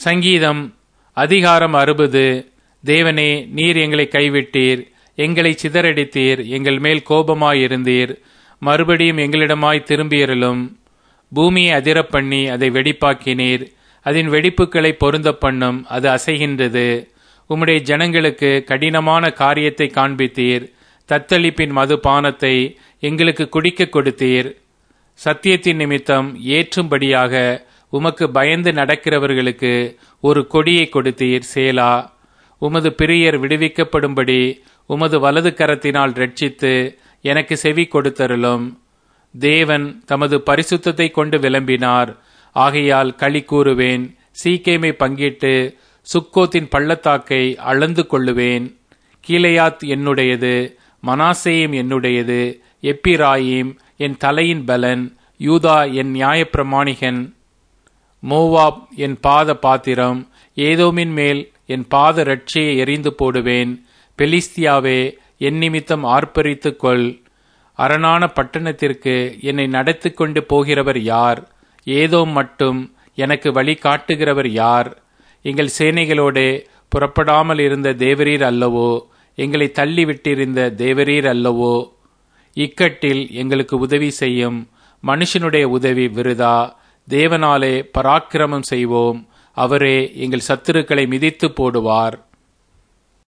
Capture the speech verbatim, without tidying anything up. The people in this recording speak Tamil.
சங்கீதம் அதிகாரம் அறுபது. தேவனே, நீர் எங்களை கைவிட்டீர், எங்களை சிதறடித்தீர், எங்கள் மேல் கோபமாயிருந்தீர். மறுபடியும் எங்களிடமாய் திரும்பியருளும். பூமியை அதிரப் பண்ணி அதை வெடிப்பாக்கினீர். அதன் வெடிப்புகளை பொருந்த பண்ணும், அது அசைகின்றது. உம்முடைய ஜனங்களுக்கு கடினமான காரியத்தை காண்பித்தீர். தத்தளிப்பின் மதுபானத்தை எங்களுக்கு குடிக்க கொடுத்தீர். சத்தியத்தின் நிமித்தம் ஏற்றும்படியாக உமக்கு பயந்து நடக்கிறவர்களுக்கு ஒரு கொடியை கொடுத்தீர். சேலா. உமது பிரியர் விடுவிக்கப்படும்படி உமது வலது கரத்தினால் ரட்சித்து எனக்கு செவி கொடுத்தருளும். தேவன் தமது பரிசுத்தத்தை கொண்டு விளம்பினார். ஆகையால் களி கூறுவேன். சீக்கேமை பங்கிட்டு சுக்கோத்தின் பள்ளத்தாக்கை அளந்து கொள்ளுவேன். கீலேயாத் என்னுடையது, மனாசேயும் என்னுடையது. எப்பிராயீம் என் தலையின் பலன், யூதா என் நியாயப்பிரமாணிகன். மோவாப் என் பாத பாத்திரம், ஏதோமின் மேல் என் பாத ரட்சியை எறிந்து போடுவேன். பெலிஸ்தியாவே, என் நிமித்தம் ஆர்ப்பரித்துக் கொள். அரணான பட்டணத்திற்கு என்னை நடத்தி கொண்டு போகிறவர் யார்? ஏதோம் மட்டும் எனக்கு வழி காட்டுகிறவர் யார்? எங்கள் சேனைகளோடே புறப்படாமல் இருந்த தேவரீர் அல்லவோ? எங்களை தள்ளிவிட்டிருந்த தேவரீர் அல்லவோ? இக்கட்டில் எங்களுக்கு உதவி செய்யும். மனுஷனுடைய உதவி விருதா. தேவனாலே பராக்கிரமம் செய்வோம். அவரே எங்கள் சத்துருக்களை மிதித்து போடுவார்.